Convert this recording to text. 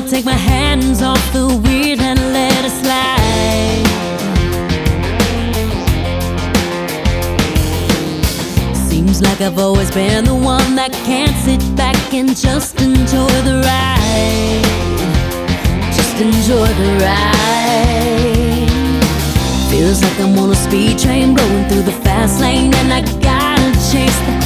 take my hands off the wheel and let it slide. Seems like I've always been the one that can't sit back and just enjoy the ride. Just enjoy the ride. Feels like I'm on a speed train going through the fast lane, and I gotta chase the